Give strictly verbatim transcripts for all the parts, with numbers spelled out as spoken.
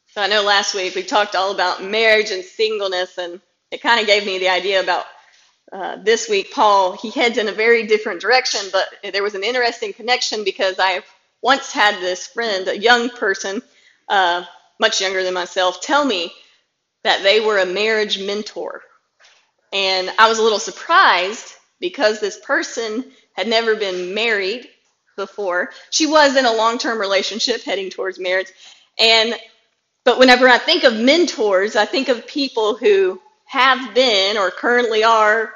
So I know last week we talked all about marriage and singleness, and it kind of gave me the idea about uh, this week. Paul, he heads in a very different direction, but there was an interesting connection because I once had this friend, a young person, uh, much younger than myself, tell me that they were a marriage mentor. And I was a little surprised because this person had never been married before. She was in a long-term relationship heading towards marriage. And but whenever I think of mentors, I think of people who have been or currently are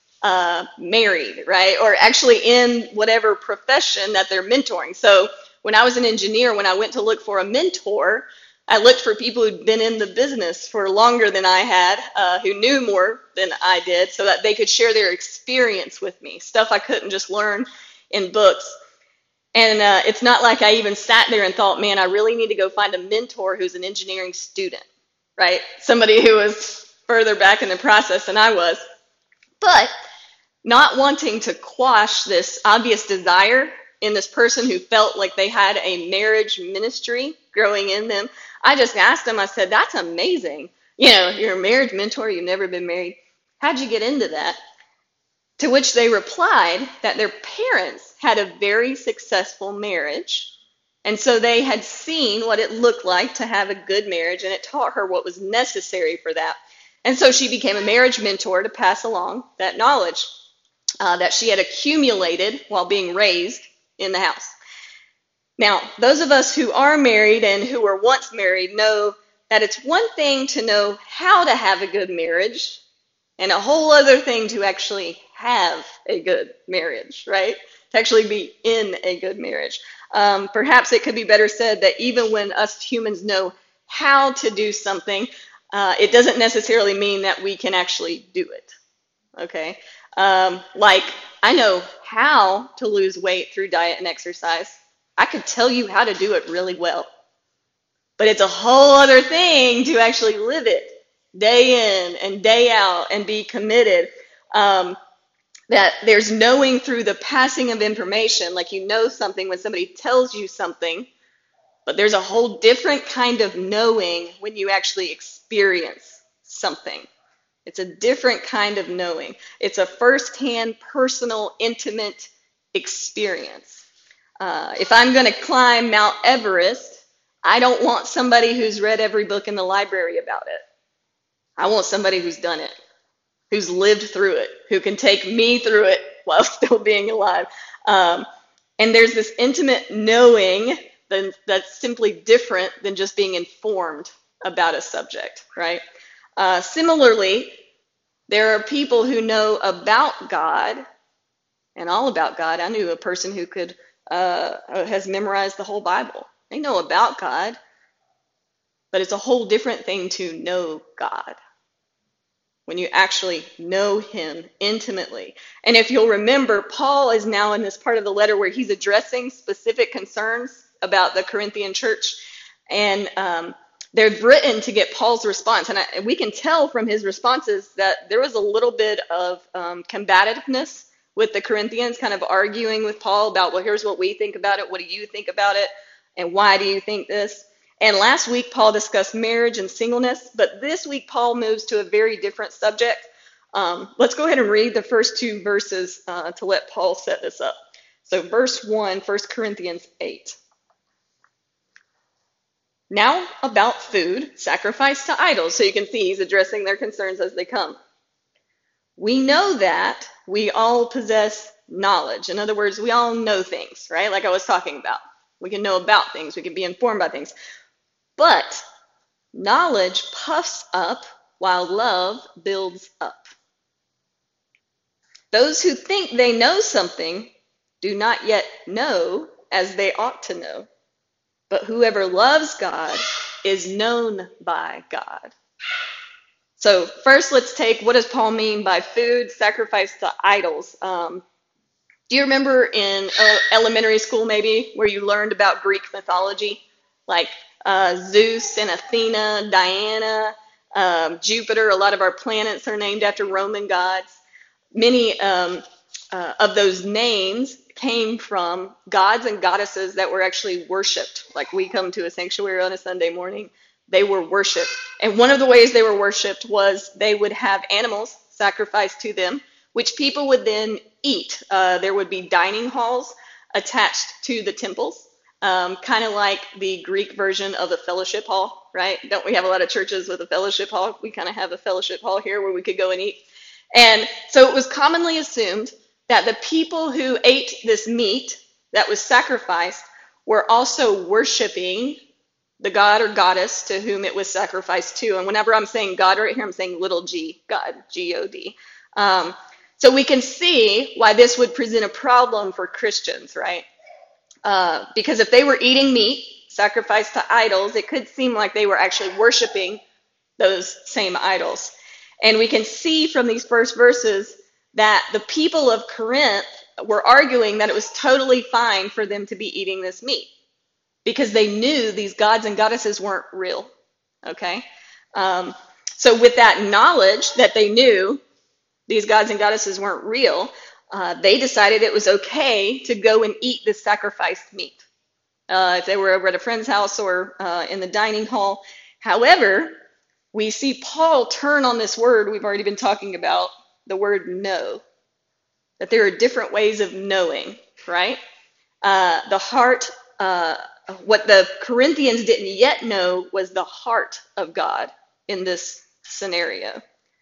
uh, married, right? Or actually in whatever profession that they're mentoring. So when I was an engineer, when I went to look for a mentor, I looked for people who'd been in the business for longer than I had, uh, who knew more than I did, so that they could share their experience with me, stuff I couldn't just learn in books. And uh, it's not like I even sat there and thought, man, I really need to go find a mentor who's an engineering student, right? Somebody who was further back in the process than I was. But not wanting to quash this obvious desire in this person who felt like they had a marriage ministry growing in them, I just asked them, I said, that's amazing. You know, you're a marriage mentor, you've never been married. How'd you get into that? To which they replied that their parents had a very successful marriage, and so they had seen what it looked like to have a good marriage, and it taught her what was necessary for that. And so she became a marriage mentor to pass along that knowledge uh, that she had accumulated while being raised in the house. Now, those of us who are married and who were once married know that it's one thing to know how to have a good marriage and a whole other thing to actually have a good marriage, right? To actually be in a good marriage. Um, perhaps it could be better said that even when us humans know how to do something, uh, it doesn't necessarily mean that we can actually do it, okay? Um, like, I know how to lose weight through diet and exercise. I could tell you how to do it really well. But it's a whole other thing to actually live it day in and day out and be committed. Um, that there's knowing through the passing of information, like you know something when somebody tells you something, but there's a whole different kind of knowing when you actually experience something. It's a different kind of knowing. It's a firsthand, personal, intimate experience. Uh, if I'm going to climb Mount Everest, I don't want somebody who's read every book in the library about it. I want somebody who's done it, who's lived through it, who can take me through it while still being alive. Um, and there's this intimate knowing that, that's simply different than just being informed about a subject, right? Uh, similarly, there are people who know about God and all about God. I knew a person who could uh, has memorized the whole Bible. They know about God, but it's a whole different thing to know God, when you actually know him intimately. And if you'll remember, Paul is now in this part of the letter where he's addressing specific concerns about the Corinthian church. And um, they're written to get Paul's response. And I, we can tell from his responses that there was a little bit of um, combativeness with the Corinthians, kind of arguing with Paul about, well, here's what we think about it. What do you think about it? And why do you think this? And last week, Paul discussed marriage and singleness, but this week, Paul moves to a very different subject. Um, let's go ahead and read the first two verses uh, to let Paul set this up. So verse one, First Corinthians eight. Now about food sacrificed to idols. So you can see he's addressing their concerns as they come. We know that we all possess knowledge. In other words, we all know things, right? Like I was talking about. We can know about things. We can be informed by things. But knowledge puffs up while love builds up. Those who think they know something do not yet know as they ought to know. But whoever loves God is known by God. So first, let's take, what does Paul mean by food sacrificed to idols? Um, do you remember in uh, elementary school maybe where you learned about Greek mythology? Like uh, Zeus and Athena, Diana, um, Jupiter. A lot of our planets are named after Roman gods. Many um, uh, of those names came from gods and goddesses that were actually worshipped. Like we come to a sanctuary on a Sunday morning, they were worshiped. And one of the ways they were worshiped was they would have animals sacrificed to them, which people would then eat. Uh, there would be dining halls attached to the temples, um, kind of like the Greek version of a fellowship hall, right? Don't we have a lot of churches with a fellowship hall? We kind of have a fellowship hall here where we could go and eat. And so it was commonly assumed that the people who ate this meat that was sacrificed were also worshiping the god or goddess to whom it was sacrificed to. And whenever I'm saying God right here, I'm saying little g, God, G O D. Um, so we can see why this would present a problem for Christians, right? Uh, because if they were eating meat sacrificed to idols, it could seem like they were actually worshiping those same idols. And we can see from these first verses that the people of Corinth were arguing that it was totally fine for them to be eating this meat because they knew these gods and goddesses weren't real, okay? Um, so with that knowledge that they knew these gods and goddesses weren't real, uh, they decided it was okay to go and eat this sacrificed meat. Uh, if they were over at a friend's house or uh, in the dining hall. However, we see Paul turn on this word we've already been talking about, the word know, that there are different ways of knowing, right? Uh, the heart, uh, what the Corinthians didn't yet know was the heart of God in this scenario.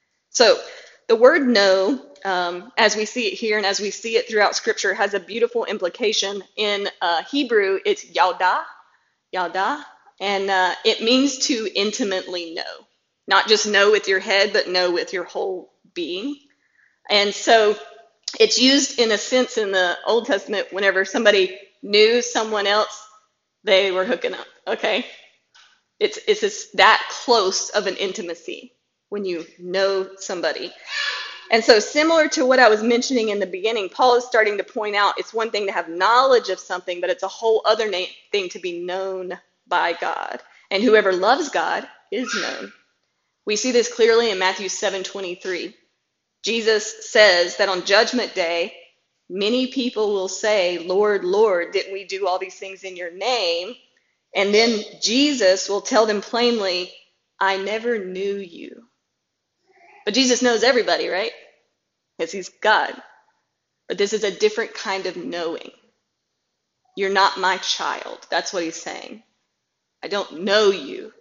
So the word know, um, as we see it here and as we see it throughout Scripture, has a beautiful implication. In uh, Hebrew, it's yada, yada, and uh, it means to intimately know. Not just know with your head, but know with your whole being. And so it's used in a sense in the Old Testament whenever somebody knew someone else, they were hooking up, okay? It's, it's just that close of an intimacy when you know somebody. And so similar to what I was mentioning in the beginning, Paul is starting to point out it's one thing to have knowledge of something, but it's a whole other na- thing to be known by God. And whoever loves God is known. We see this clearly in Matthew seven twenty-three. Jesus says that on Judgment Day, many people will say, Lord, Lord, didn't we do all these things in your name? And then Jesus will tell them plainly, I never knew you. But Jesus knows everybody, right? Because he's God. But this is a different kind of knowing. You're not my child. That's what he's saying. I don't know you.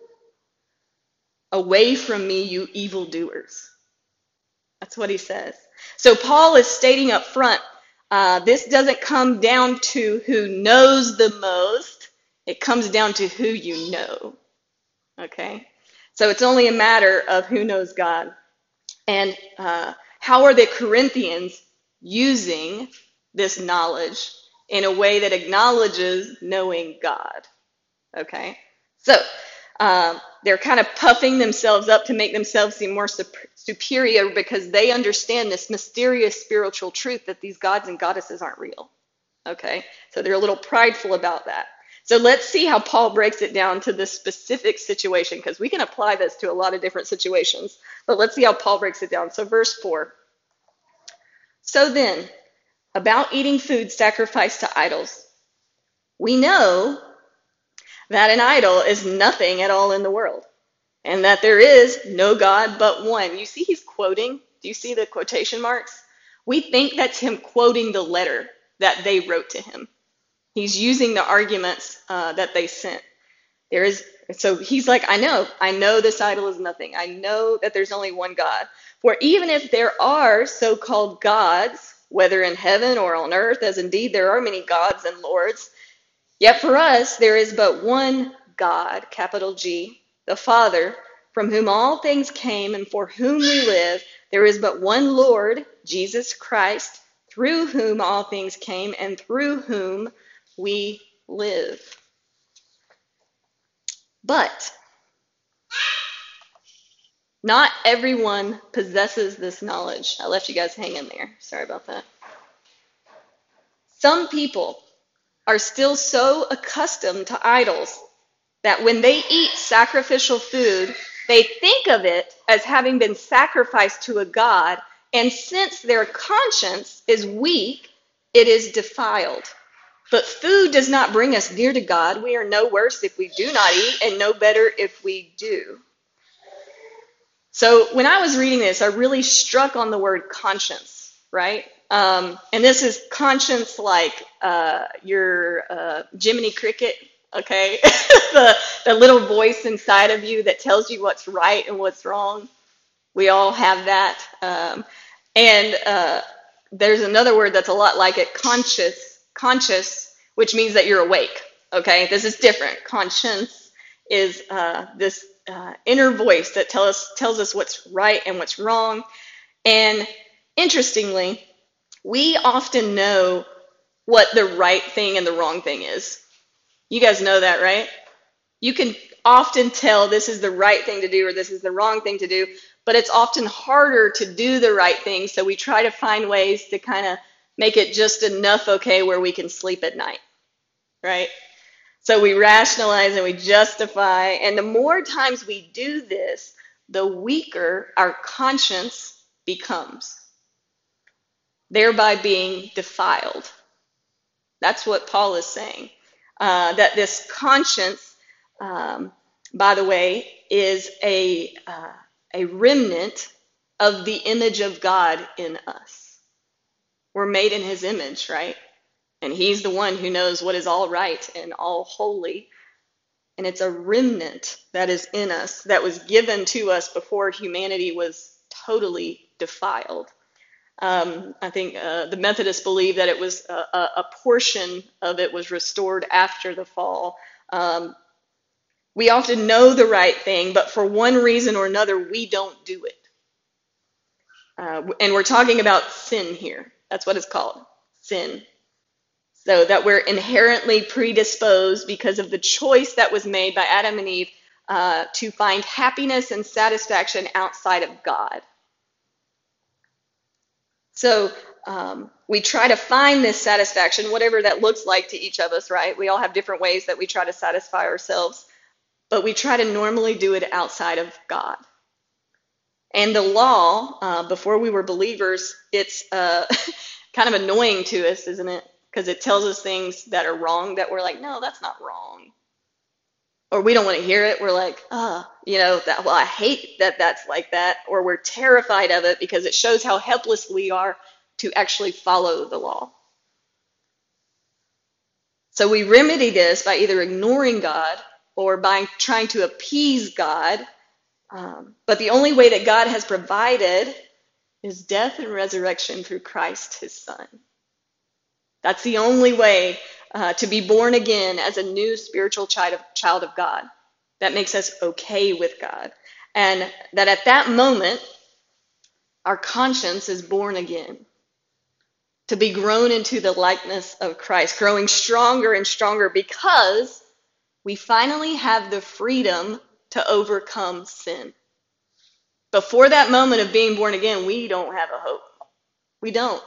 Away from me, you evildoers. That's what he says. So Paul is stating up front, uh, this doesn't come down to who knows the most. It comes down to who you know. Okay? So it's only a matter of who knows God. And uh, how are the Corinthians using this knowledge in a way that acknowledges knowing God? Okay? So uh, they're kind of puffing themselves up to make themselves seem more sup- superior because they understand this mysterious spiritual truth that these gods and goddesses aren't real. Okay? So they're a little prideful about that. So let's see how Paul breaks it down to this specific situation, because we can apply this to a lot of different situations. But let's see how Paul breaks it down. So verse four. So then, about eating food sacrificed to idols, we know that an idol is nothing at all in the world, and that there is no God but one. You see he's quoting? Do you see the quotation marks? We think that's him quoting the letter that they wrote to him. He's using the arguments uh, that they sent. There is, so he's like, I know, I know this idol is nothing. I know that there's only one God. For even if there are so-called gods, whether in heaven or on earth, as indeed there are many gods and lords, yet for us there is but one God, capital G, the Father, from whom all things came and for whom we live. There is but one Lord, Jesus Christ, through whom all things came and through whom we live. But not everyone possesses this knowledge. I left you guys hanging there. Sorry about that. Some people are still so accustomed to idols that when they eat sacrificial food, they think of it as having been sacrificed to a god, and since their conscience is weak, it is defiled. But food does not bring us near to God. We are no worse if we do not eat, and no better if we do. So when I was reading this, I really struck on the word conscience, right? Um, and this is conscience like uh, your uh, Jiminy Cricket, okay? the, the little voice inside of you that tells you what's right and what's wrong. We all have that. Um, and uh, there's another word that's a lot like it, conscious, conscious, which means that you're awake, okay? This is different. Conscience is uh, this uh, inner voice that tell us, tells us what's right and what's wrong. And interestingly, we often know what the right thing and the wrong thing is. You guys know that, right? You can often tell this is the right thing to do or this is the wrong thing to do, but it's often harder to do the right thing, so we try to find ways to kind of make it just enough okay where we can sleep at night, right? So we rationalize and we justify, and the more times we do this, the weaker our conscience becomes, thereby being defiled. That's what Paul is saying. Uh, that this conscience, um, by the way, is a uh, a remnant of the image of God in us. We're made in his image, right? And he's the one who knows what is all right and all holy. And it's a remnant that is in us, that was given to us before humanity was totally defiled. Um, I think uh, the Methodists believe that it was a, a, a portion of it was restored after the fall. Um, we often know the right thing, but for one reason or another, we don't do it. Uh, and we're talking about sin here. That's what it's called, sin. So that we're inherently predisposed because of the choice that was made by Adam and Eve uh, to find happiness and satisfaction outside of God. So um, we try to find this satisfaction, whatever that looks like to each of us, right? We all have different ways that we try to satisfy ourselves, but we try to normally do it outside of God. And the law, uh, before we were believers, it's uh, kind of annoying to us, isn't it? Because it tells us things that are wrong that we're like, no, that's not wrong. Or we don't want to hear it. We're like, oh, you know, that, well, I hate that that's like that. Or we're terrified of it because it shows how helpless we are to actually follow the law. So we remedy this by either ignoring God or by trying to appease God. Um, but the only way that God has provided is death and resurrection through Christ, his son. That's the only way uh, to be born again as a new spiritual child of, child of God. That makes us okay with God. And that at that moment, our conscience is born again to be grown into the likeness of Christ, growing stronger and stronger because we finally have the freedom to overcome sin. Before that moment of being born again, we don't have a hope. We don't.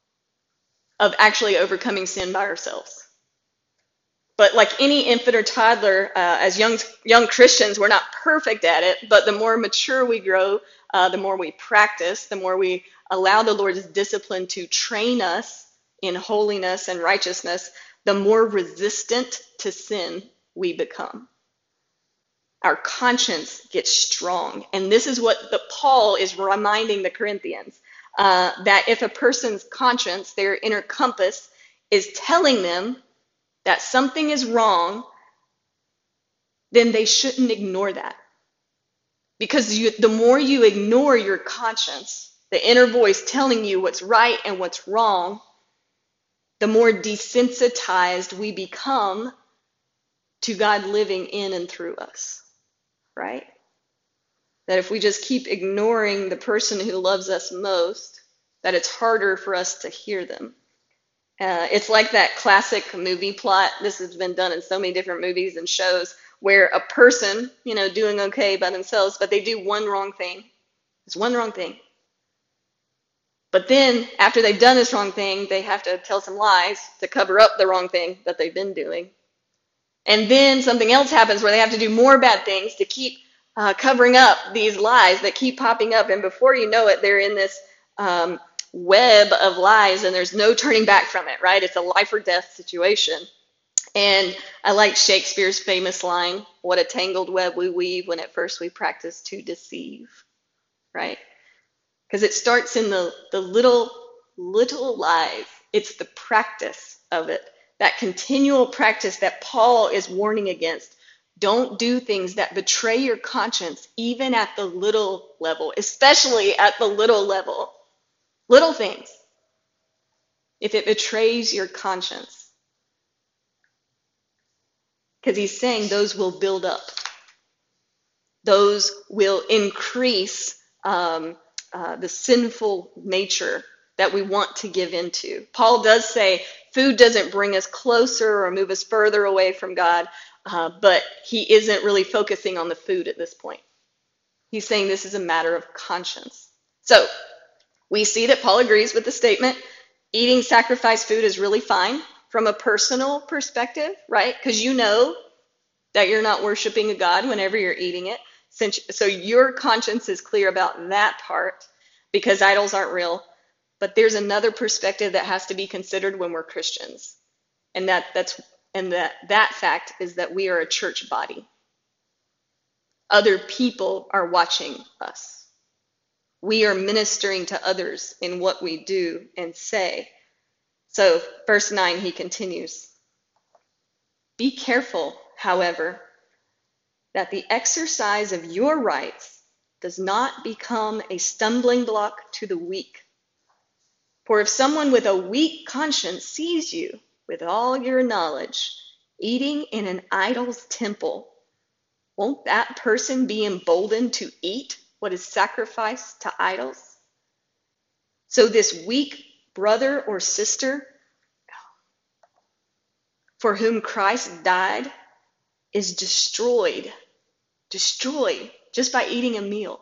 Of actually overcoming sin by ourselves. But like any infant or toddler, uh, as young young Christians, we're not perfect at it, but the more mature we grow, uh, the more we practice, the more we allow the Lord's discipline to train us in holiness and righteousness, the more resistant to sin we become. Our conscience gets strong. And this is what the, Paul is reminding the Corinthians. Uh, that if a person's conscience, their inner compass, is telling them that something is wrong, then they shouldn't ignore that. Because you, the more you ignore your conscience, the inner voice telling you what's right and what's wrong, the more desensitized we become to God living in and through us, right? That if we just keep ignoring the person who loves us most, that it's harder for us to hear them. Uh, it's like that classic movie plot. This has been done in so many different movies and shows where a person, you know, doing okay by themselves, but they do one wrong thing. It's one wrong thing. But then after they've done this wrong thing, they have to tell some lies to cover up the wrong thing that they've been doing. And then something else happens where they have to do more bad things to keep Uh, covering up these lies that keep popping up, and before you know it, they're in this um, web of lies and there's no turning back from it, right? It's a life or death situation. And I like Shakespeare's famous line, what a tangled web we weave when at first we practice to deceive, right? Because it starts in the, the little, little lies. It's the practice of it, that continual practice that Paul is warning against. Don't do things that betray your conscience, even at the little level, especially at the little level. Little things. If it betrays your conscience. Because he's saying those will build up. Those will increase um, uh, the sinful nature that we want to give into. Paul does say food doesn't bring us closer or move us further away from God, uh, but he isn't really focusing on the food at this point. He's saying this is a matter of conscience. So we see that Paul agrees with the statement, eating sacrificed food is really fine from a personal perspective, right? Because you know that you're not worshiping a God whenever you're eating it. Since, so your conscience is clear about that part because idols aren't real. But there's another perspective that has to be considered when we're Christians. And that that's and that that fact is that we are a church body. Other people are watching us. We are ministering to others in what we do and say. So, verse nine, he continues. Be careful, however, that the exercise of your rights does not become a stumbling block to the weak. For if someone with a weak conscience sees you with all your knowledge eating in an idol's temple, won't that person be emboldened to eat what is sacrificed to idols? So this weak brother or sister for whom Christ died is destroyed, destroyed just by eating a meal,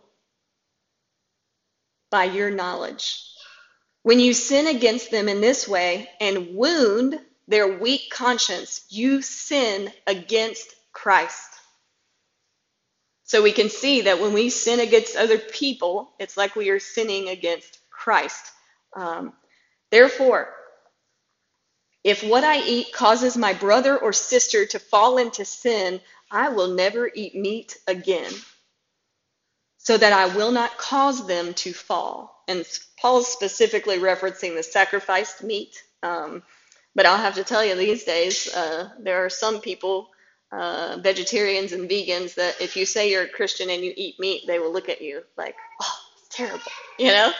by your knowledge. When you sin against them in this way and wound their weak conscience, you sin against Christ. So we can see that when we sin against other people, it's like we are sinning against Christ. Um, therefore, if what I eat causes my brother or sister to fall into sin, I will never eat meat again, so that I will not cause them to fall. And Paul's specifically referencing the sacrificed meat. Um, but I'll have to tell you, these days, uh, there are some people, uh, vegetarians and vegans, that if you say you're a Christian and you eat meat, they will look at you like, oh, it's terrible, you know?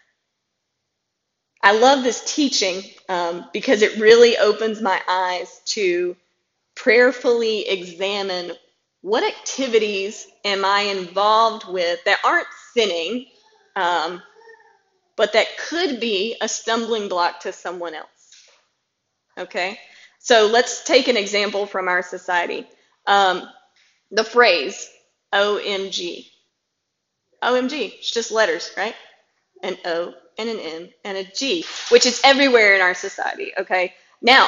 I love this teaching um, because it really opens my eyes to prayerfully examine what activities am I involved with that aren't sinning, um, but that could be a stumbling block to someone else. Okay? So let's take an example from our society. Um, the phrase O M G. O M G, it's just letters, right? An O and an M and a G, which is everywhere in our society, okay? Now,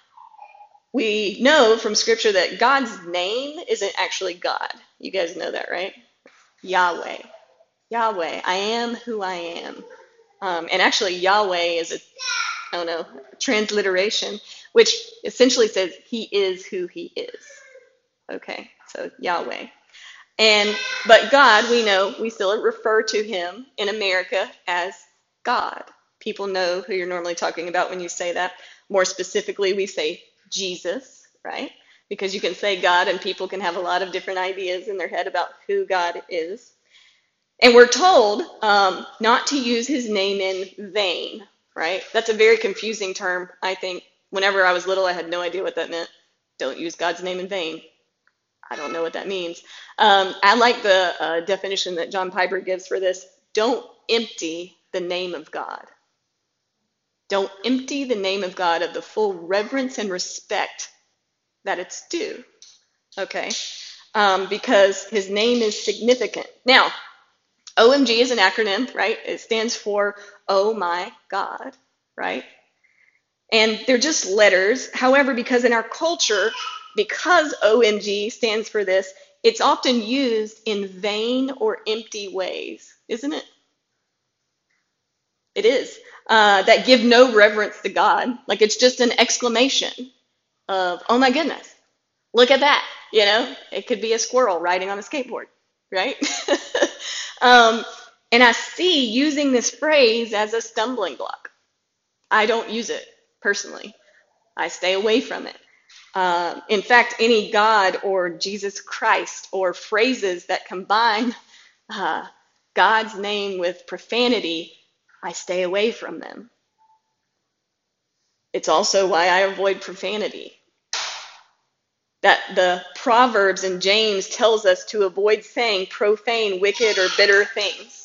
we know from Scripture that God's name isn't actually God. You guys know that, right? Yahweh. Yahweh. I am who I am. Um, and actually, Yahweh is a, I don't know, transliteration, which essentially says he is who he is. Okay, so Yahweh. And but God, we know, we still refer to him in America as God. People know who you're normally talking about when you say that. More specifically, we say Jesus, right? Because you can say God and people can have a lot of different ideas in their head about who God is. And we're told um, not to use his name in vain, right? That's a very confusing term, I think. Whenever I was little, I had no idea what that meant. Don't use God's name in vain. I don't know what that means. Um, I like the uh, definition that John Piper gives for this. Don't empty the name of God. Don't empty the name of God of the full reverence and respect that it's due. Okay? Um, because his name is significant. Now, O M G is an acronym, right? It stands for Oh My God, right? And they're just letters. However, because in our culture, because O M G stands for this, it's often used in vain or empty ways, isn't it? It is. Uh, that give no reverence to God. Like it's just an exclamation of, oh my goodness, look at that. You know, it could be a squirrel riding on a skateboard, right? um, and I see using this phrase as a stumbling block. I don't use it personally. I stay away from it. Uh, in fact, any God or Jesus Christ or phrases that combine uh, God's name with profanity, I stay away from them. It's also why I avoid profanity. That the Proverbs and James tells us to avoid saying profane, wicked, or bitter things.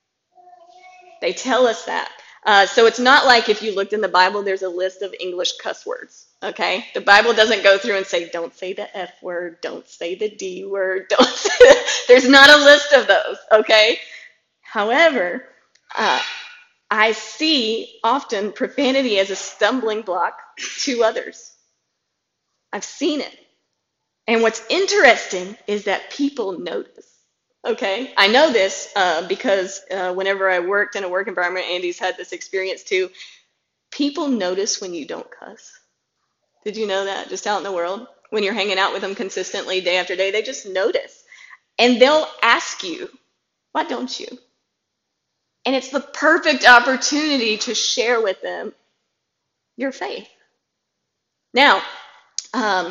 They tell us that. Uh, so it's not like if you looked in the Bible, there's a list of English cuss words, okay? The Bible doesn't go through and say, don't say the F word, don't say the D word, don't say the... There's not a list of those, okay? However, uh, I see often profanity as a stumbling block to others. I've seen it. And what's interesting is that people notice. Okay, I know this uh, because uh, whenever I worked in a work environment, Andy's had this experience too. People notice when you don't cuss. Did you know that? Just out in the world, when you're hanging out with them consistently day after day, they just notice. And they'll ask you, why don't you? And it's the perfect opportunity to share with them your faith. Now, um,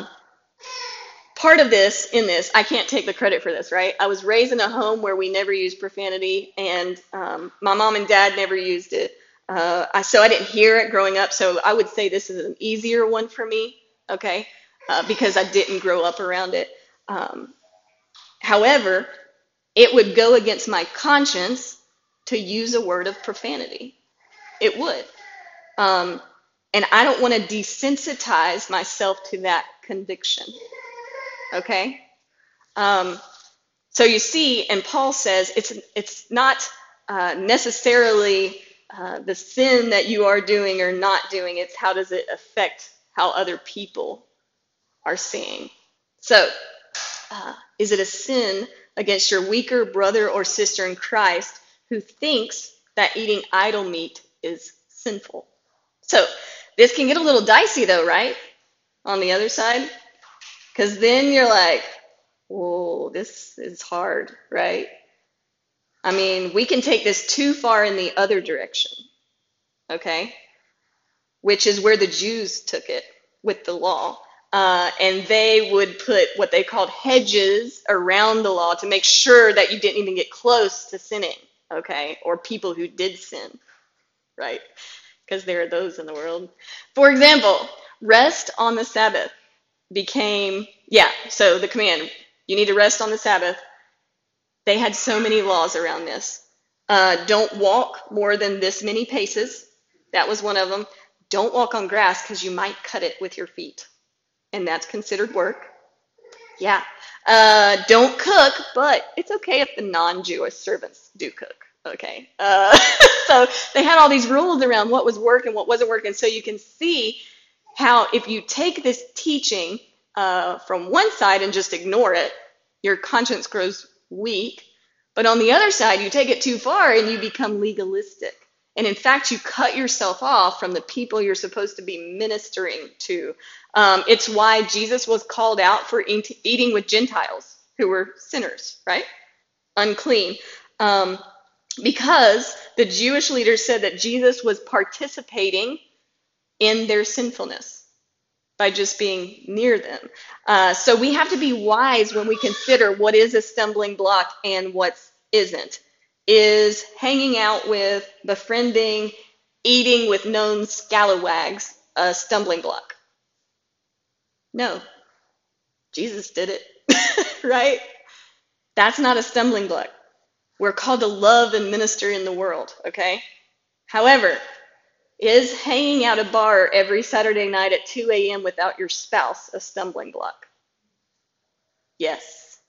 part of this, in this, I can't take the credit for this, right? I was raised in a home where we never used profanity, and um, my mom and dad never used it. Uh, I, so I didn't hear it growing up, so I would say this is an easier one for me, okay, uh, because I didn't grow up around it. Um, however, it would go against my conscience to use a word of profanity. It would. Um, and I don't want to desensitize myself to that conviction. Okay? Um, so you see, and Paul says it's it's not uh, necessarily uh, the sin that you are doing or not doing. It's how does it affect how other people are seeing. So, uh, is it a sin against your weaker brother or sister in Christ who thinks that eating idol meat is sinful? So, this can get a little dicey though, right? On the other side. Because then you're like, whoa, this is hard, right? I mean, we can take this too far in the other direction, okay? Which is where the Jews took it with the law. Uh, and they would put what they called hedges around the law to make sure that you didn't even get close to sinning, okay? Or people who did sin, right? Because there are those in the world. For example, rest on the Sabbath became, yeah, so the command, you need to rest on the Sabbath. They had so many laws around this. Uh, don't walk more than this many paces. That was one of them. Don't walk on grass because you might cut it with your feet. And that's considered work. Yeah. Uh, don't cook, but it's okay if the non-Jewish servants do cook. Okay. Uh, so they had all these rules around what was work and what wasn't work. And so you can see how if you take this teaching uh, from one side and just ignore it, your conscience grows weak. But on the other side, you take it too far and you become legalistic. And in fact, you cut yourself off from the people you're supposed to be ministering to. Um, it's why Jesus was called out for eat- eating with Gentiles who were sinners, right? Unclean. Um, because the Jewish leaders said that Jesus was participating in their sinfulness by just being near them. Uh, so we have to be wise when we consider what is a stumbling block and what isn't. Is hanging out with, befriending, eating with known scalawags a stumbling block? No. Jesus did it, right? That's not a stumbling block. We're called to love and minister in the world, okay? However, is hanging out at a bar every Saturday night at two a.m. without your spouse a stumbling block? Yes.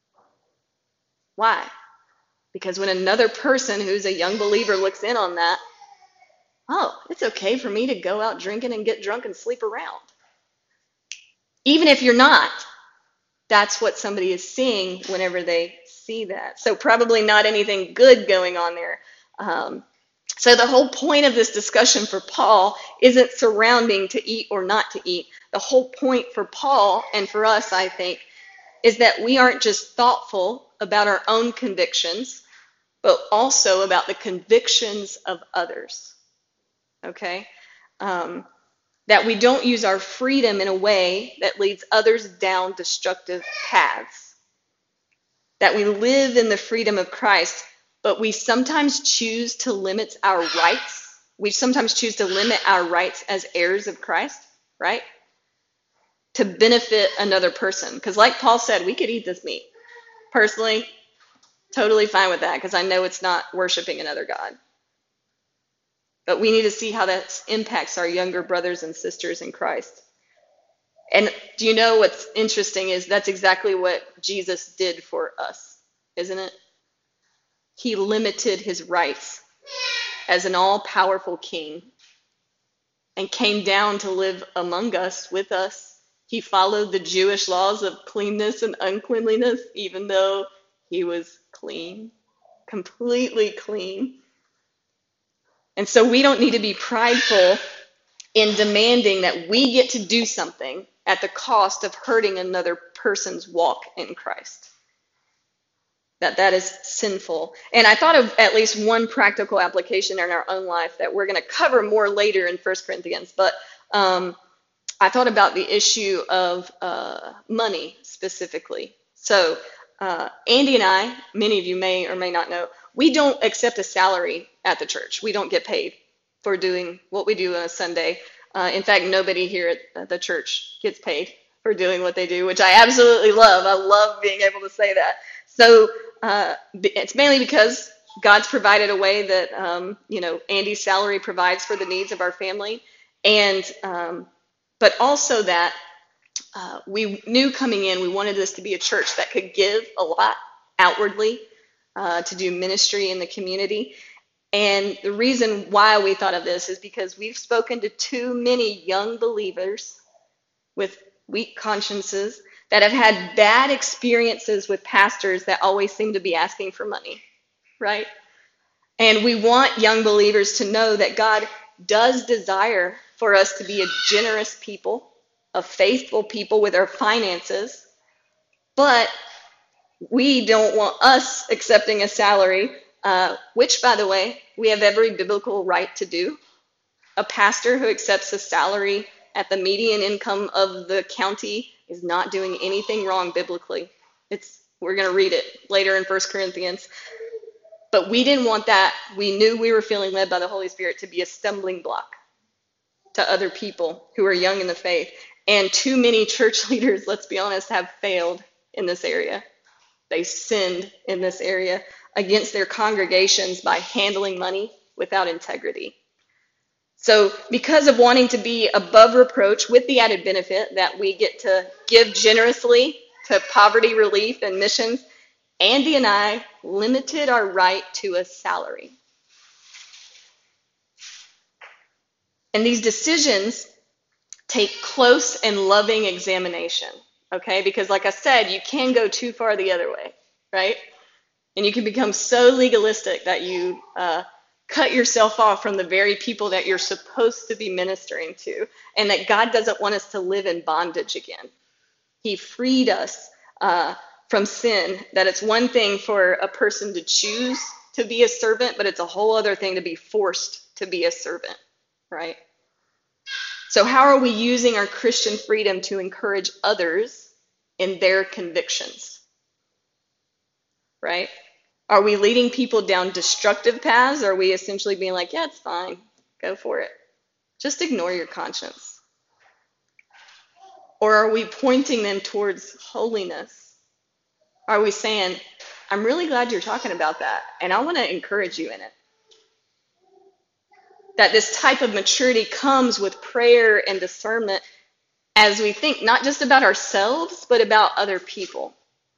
Why? Because when another person who's a young believer looks in on that, oh, it's okay for me to go out drinking and get drunk and sleep around. Even if you're not, that's what somebody is seeing whenever they see that. So probably not anything good going on there. Um, So the whole point of this discussion for Paul isn't surrounding to eat or not to eat. The whole point for Paul and for us, I think, is that we aren't just thoughtful about our own convictions, but also about the convictions of others. Okay? Um, that we don't use our freedom in a way that leads others down destructive paths. That we live in the freedom of Christ, but we sometimes choose to limit our rights. We sometimes choose to limit our rights as heirs of Christ, right? To benefit another person. Because like Paul said, we could eat this meat. Personally, totally fine with that because I know it's not worshiping another God. But we need to see how that impacts our younger brothers and sisters in Christ. And do you know what's interesting is that's exactly what Jesus did for us, isn't it? He limited his rights as an all-powerful king and came down to live among us, with us. He followed the Jewish laws of cleanness and uncleanliness, even though he was clean, completely clean. And so we don't need to be prideful in demanding that we get to do something at the cost of hurting another person's walk in Christ. That that is sinful. And I thought of at least one practical application in our own life that we're going to cover more later in First Corinthians. But um, I thought about the issue of uh, money specifically. So uh, Andy and I, many of you may or may not know, we don't accept a salary at the church. We don't get paid for doing what we do on a Sunday. Uh, in fact, nobody here at the church gets paid for doing what they do, which I absolutely love. I love being able to say that. So uh, it's mainly because God's provided a way that, um, you know, Andy's salary provides for the needs of our family. And, um, but also that uh, we knew coming in, we wanted this to be a church that could give a lot outwardly uh, to do ministry in the community. And the reason why we thought of this is because we've spoken to too many young believers with weak consciences that have had bad experiences with pastors that always seem to be asking for money, right? And we want young believers to know that God does desire for us to be a generous people, a faithful people with our finances, but we don't want us accepting a salary, uh, which, by the way, we have every biblical right to do. A pastor who accepts a salary at the median income of the county is not doing anything wrong biblically. It's we're going to read it later in First Corinthians. But we didn't want that. We knew we were feeling led by the Holy Spirit to be a stumbling block to other people who are young in the faith. And too many church leaders, let's be honest, have failed in this area. They sinned in this area against their congregations by handling money without integrity. So because of wanting to be above reproach with the added benefit that we get to give generously to poverty relief and missions, Andy and I limited our right to a salary. And these decisions take close and loving examination, okay? Because like I said, you can go too far the other way, right? And you can become so legalistic that you uh, cut yourself off from the very people that you're supposed to be ministering to, and that God doesn't want us to live in bondage again. He freed us uh, from sin, that it's one thing for a person to choose to be a servant, but it's a whole other thing to be forced to be a servant, right? So how are we using our Christian freedom to encourage others in their convictions, right? Are we leading people down destructive paths? Or are we essentially being like, yeah, it's fine, go for it. Just ignore your conscience. Or are we pointing them towards holiness? Are we saying, I'm really glad you're talking about that, and I want to encourage you in it? That this type of maturity comes with prayer and discernment as we think not just about ourselves, but about other people.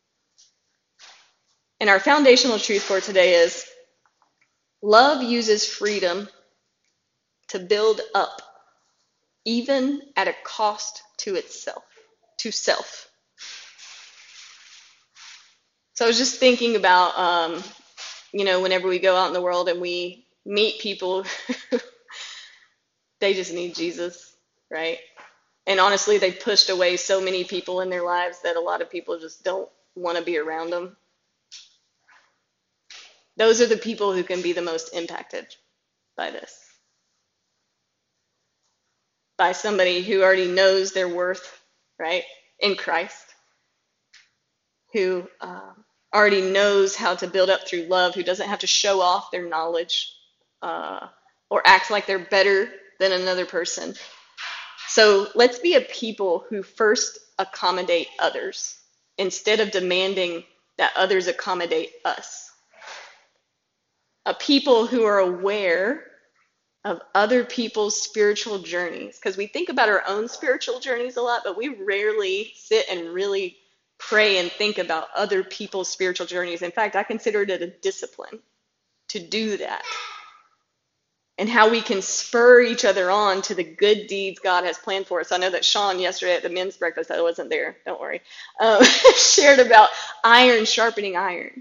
And our foundational truth for today is love uses freedom to build up, even at a cost to itself, to self. So I was just thinking about, um, you know, whenever we go out in the world and we meet people who they just need Jesus, right? And honestly, they've pushed away so many people in their lives that a lot of people just don't want to be around them. Those are the people who can be the most impacted by this. By somebody who already knows their worth, right, in Christ, who um, already knows how to build up through love, who doesn't have to show off their knowledge uh, or act like they're better than another person. So let's be a people who first accommodate others instead of demanding that others accommodate us. A people who are aware of other people's spiritual journeys, because we think about our own spiritual journeys a lot, but we rarely sit and really pray and think about other people's spiritual journeys. In fact, I consider it a discipline to do that, and how we can spur each other on to the good deeds God has planned for us. I know that Sean yesterday at the men's breakfast, I wasn't there, don't worry, um, shared about iron sharpening iron.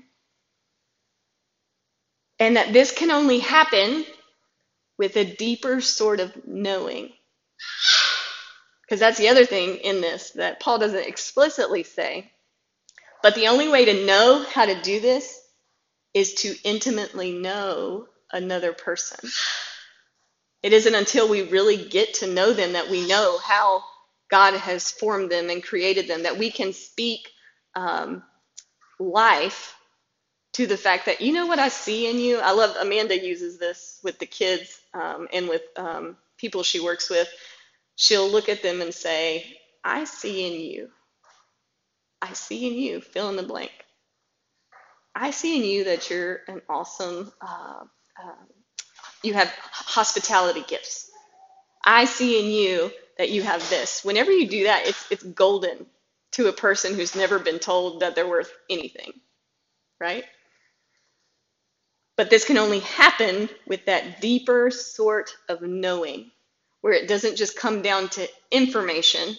And that this can only happen with a deeper sort of knowing. Because that's the other thing in this that Paul doesn't explicitly say. But the only way to know how to do this is to intimately know another person. It isn't until we really get to know them that we know how God has formed them and created them, that we can speak um, life to the fact that, you know what I see in you? I love, Amanda uses this with the kids um, and with um, people she works with. She'll look at them and say, I see in you. I see in you, fill in the blank. I see in you that you're an awesome, uh, uh, you have hospitality gifts. I see in you that you have this. Whenever you do that, it's it's golden to a person who's never been told that they're worth anything, right? But this can only happen with that deeper sort of knowing, where it doesn't just come down to information,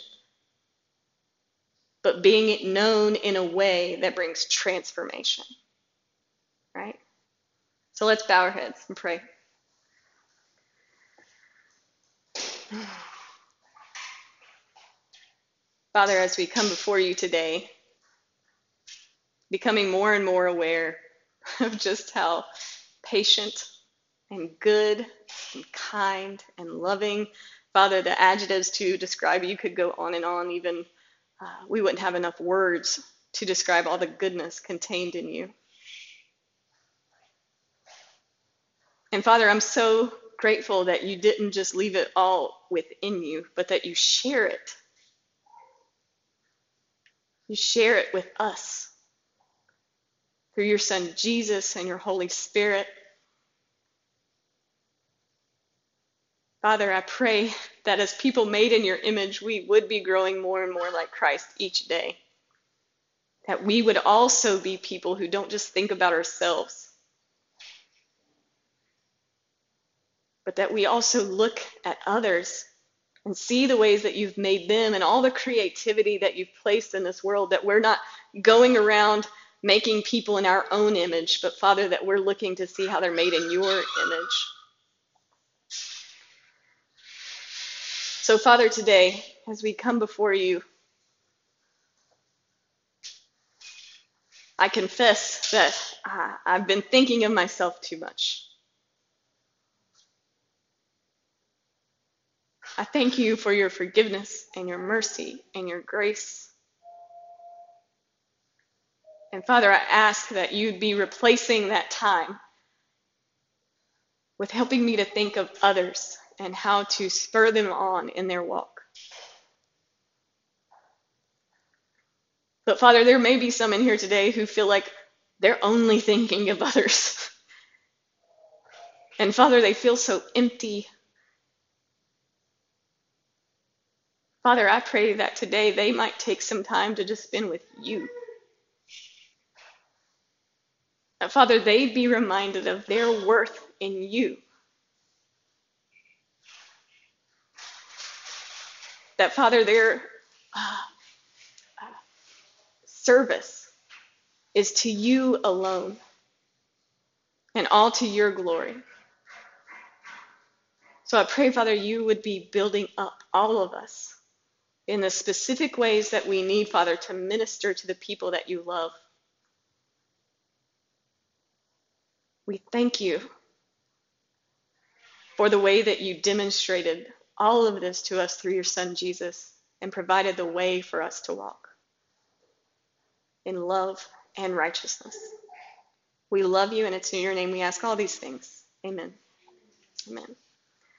but being it known in a way that brings transformation, right? So let's bow our heads and pray. Father, as we come before you today, becoming more and more aware of just how patient and good and kind and loving, Father, the adjectives to describe you could go on and on. Even uh, we wouldn't have enough words to describe all the goodness contained in you. And Father, I'm so grateful that you didn't just leave it all within you, but that you share it. You share it with us through your Son Jesus and your Holy Spirit. Father, I pray that as people made in your image, we would be growing more and more like Christ each day. That we would also be people who don't just think about ourselves, but that we also look at others and see the ways that you've made them and all the creativity that you've placed in this world, that we're not going around making people in our own image, but Father, that we're looking to see how they're made in your image. So Father, today, as we come before you, I confess that uh, I've been thinking of myself too much. I thank you for your forgiveness and your mercy and your grace. And Father, I ask that you'd be replacing that time with helping me to think of others and how to spur them on in their walk. But Father, there may be some in here today who feel like they're only thinking of others. And Father, they feel so empty. Father, I pray that today they might take some time to just spend with you. That Father, they'd be reminded of their worth in you. That Father, their uh, uh, service is to you alone and all to your glory. So I pray, Father, you would be building up all of us in the specific ways that we need, Father, to minister to the people that you love. We thank you for the way that you demonstrated all of this to us through your Son, Jesus, and provided the way for us to walk in love and righteousness. We love you, and it's in your name we ask all these things. Amen. Amen.